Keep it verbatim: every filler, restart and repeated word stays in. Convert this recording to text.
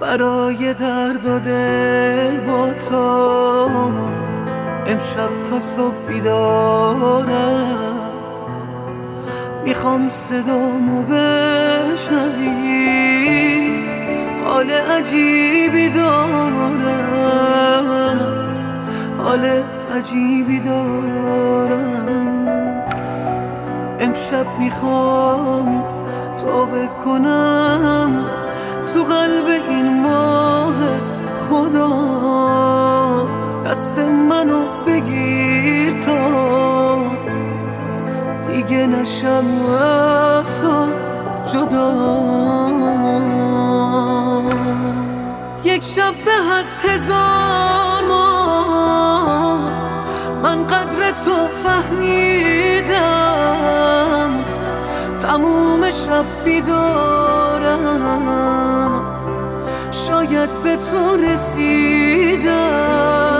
برای درد و دل با تو امشب تا صبح بیدارم. میخوام صدامو بشنوی، حال عجیبی دارم، حال عجیبی دارم. امشب میخوام تو بکنم تو قلب این ماهت. خدا دست منو بگیر تا دیگه نشم از تو جدا. یک شب به از هزار ماه من قدر تو فهمیدم، تموم شب بیدارم، شاید به تو رسیدم.